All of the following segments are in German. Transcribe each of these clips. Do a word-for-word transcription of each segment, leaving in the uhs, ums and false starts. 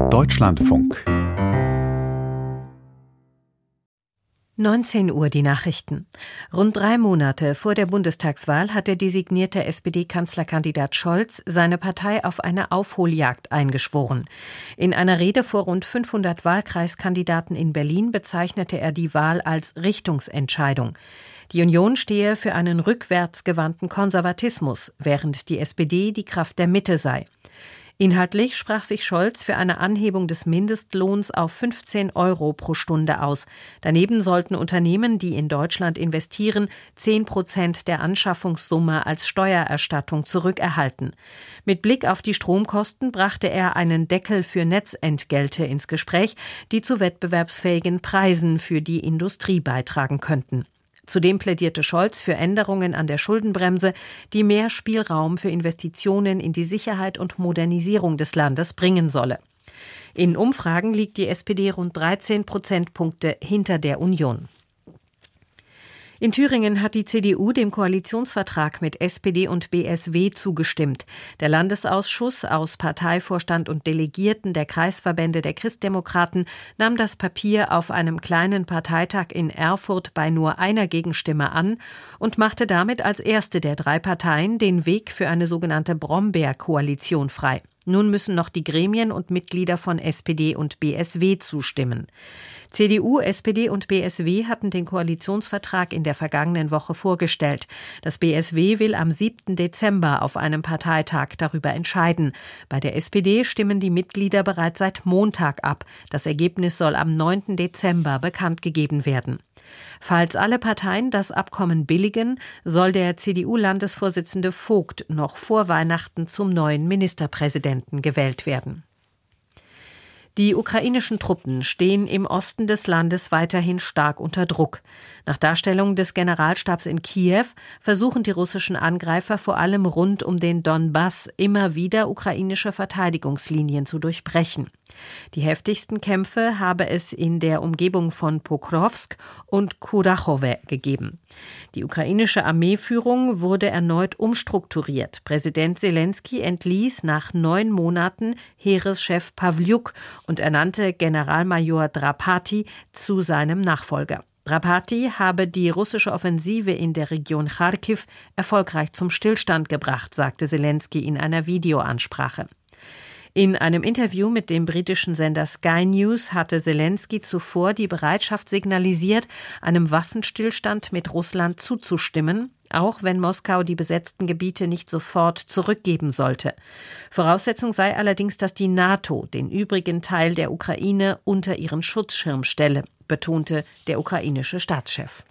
Deutschlandfunk. neunzehn Uhr die Nachrichten. Rund drei Monate vor der Bundestagswahl hat der designierte S P D-Kanzlerkandidat Scholz seine Partei auf eine Aufholjagd eingeschworen. In einer Rede vor rund fünfhundert Wahlkreiskandidaten in Berlin bezeichnete er die Wahl als Richtungsentscheidung. Die Union stehe für einen rückwärtsgewandten Konservatismus, während die S P D die Kraft der Mitte sei. Inhaltlich sprach sich Scholz für eine Anhebung des Mindestlohns auf fünfzehn Euro pro Stunde aus. Daneben sollten Unternehmen, die in Deutschland investieren, zehn Prozent der Anschaffungssumme als Steuererstattung zurückerhalten. Mit Blick auf die Stromkosten brachte er einen Deckel für Netzentgelte ins Gespräch, die zu wettbewerbsfähigen Preisen für die Industrie beitragen könnten. Zudem plädierte Scholz für Änderungen an der Schuldenbremse, die mehr Spielraum für Investitionen in die Sicherheit und Modernisierung des Landes bringen solle. In Umfragen liegt die S P D rund dreizehn Prozentpunkte hinter der Union. In Thüringen hat die C D U dem Koalitionsvertrag mit S P D und B S W zugestimmt. Der Landesausschuss aus Parteivorstand und Delegierten der Kreisverbände der Christdemokraten nahm das Papier auf einem kleinen Parteitag in Erfurt bei nur einer Gegenstimme an und machte damit als erste der drei Parteien den Weg für eine sogenannte Brombeer-Koalition frei. Nun müssen noch die Gremien und Mitglieder von S P D und B S W zustimmen. C D U, S P D und B S W hatten den Koalitionsvertrag in der vergangenen Woche vorgestellt. Das B S W will am siebten Dezember auf einem Parteitag darüber entscheiden. Bei der S P D stimmen die Mitglieder bereits seit Montag ab. Das Ergebnis soll am neunten Dezember bekannt gegeben werden. Falls alle Parteien das Abkommen billigen, soll der C D U-Landesvorsitzende Vogt noch vor Weihnachten zum neuen Ministerpräsidenten gewählt werden. Die ukrainischen Truppen stehen im Osten des Landes weiterhin stark unter Druck. Nach Darstellung des Generalstabs in Kiew versuchen die russischen Angreifer vor allem rund um den Donbass immer wieder ukrainische Verteidigungslinien zu durchbrechen. Die heftigsten Kämpfe habe es in der Umgebung von Pokrovsk und Kurachowe gegeben. Die ukrainische Armeeführung wurde erneut umstrukturiert. Präsident Selenskyj entließ nach neun Monaten Heereschef Pawliuk und ernannte Generalmajor Drapati zu seinem Nachfolger. Drapati habe die russische Offensive in der Region Charkiw erfolgreich zum Stillstand gebracht, sagte Selenskyj in einer Videoansprache. In einem Interview mit dem britischen Sender Sky News hatte Selenskyj zuvor die Bereitschaft signalisiert, einem Waffenstillstand mit Russland zuzustimmen, auch wenn Moskau die besetzten Gebiete nicht sofort zurückgeben sollte. Voraussetzung sei allerdings, dass die NATO den übrigen Teil der Ukraine unter ihren Schutzschirm stelle, betonte der ukrainische Staatschef.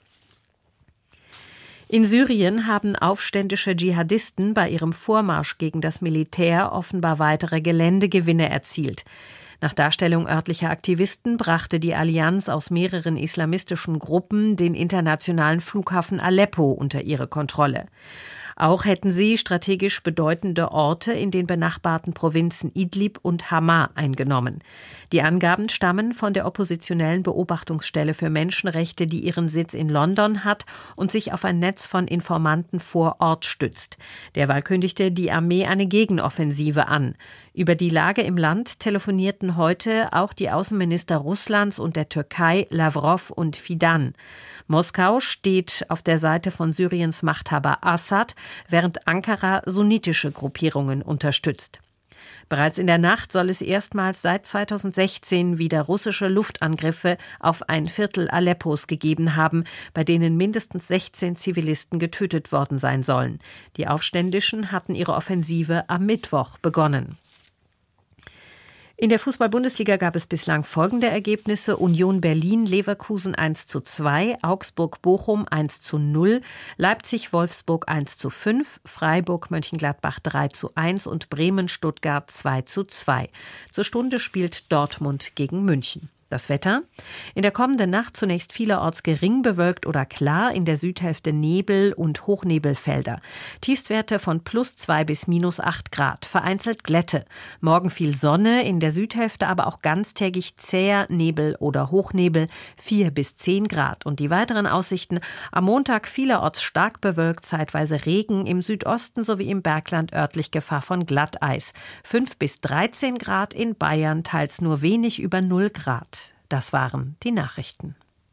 In Syrien haben aufständische Dschihadisten bei ihrem Vormarsch gegen das Militär offenbar weitere Geländegewinne erzielt. Nach Darstellung örtlicher Aktivisten brachte die Allianz aus mehreren islamistischen Gruppen den internationalen Flughafen Aleppo unter ihre Kontrolle. Auch hätten sie strategisch bedeutende Orte in den benachbarten Provinzen Idlib und Hama eingenommen. Die Angaben stammen von der oppositionellen Beobachtungsstelle für Menschenrechte, die ihren Sitz in London hat und sich auf ein Netz von Informanten vor Ort stützt. Derweil kündigte die Armee eine Gegenoffensive an. Über die Lage im Land telefonierten heute auch die Außenminister Russlands und der Türkei, Lavrov und Fidan. Moskau steht auf der Seite von Syriens Machthaber Assad, während Ankara sunnitische Gruppierungen unterstützt. Bereits in der Nacht soll es erstmals seit zweitausendsechzehn wieder russische Luftangriffe auf ein Viertel Aleppos gegeben haben, bei denen mindestens sechzehn Zivilisten getötet worden sein sollen. Die Aufständischen hatten ihre Offensive am Mittwoch begonnen. In der Fußball-Bundesliga gab es bislang folgende Ergebnisse: Union Berlin-Leverkusen eins zu zwei, Augsburg-Bochum eins zu null, Leipzig-Wolfsburg eins zu fünf, Freiburg-Mönchengladbach drei zu eins und Bremen-Stuttgart zwei zu zwei. Zur Stunde spielt Dortmund gegen München. Das Wetter? In der kommenden Nacht zunächst vielerorts gering bewölkt oder klar, in der Südhälfte Nebel und Hochnebelfelder. Tiefstwerte von plus zwei bis minus acht Grad, vereinzelt Glätte. Morgen viel Sonne, in der Südhälfte aber auch ganztägig zäher Nebel oder Hochnebel, vier bis zehn Grad. Und die weiteren Aussichten: am Montag vielerorts stark bewölkt, zeitweise Regen, im Südosten sowie im Bergland örtlich Gefahr von Glatteis. fünf bis dreizehn Grad, in Bayern teils nur wenig über null Grad. Das waren die Nachrichten.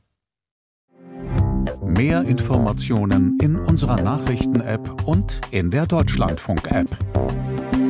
Mehr Informationen in unserer Nachrichten-App und in der Deutschlandfunk-App.